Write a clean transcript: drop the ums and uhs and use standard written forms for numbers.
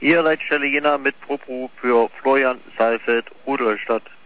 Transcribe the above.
Ihr Leitstelle Jena mit Propo für Florian Saalfeld, Rudolstadt.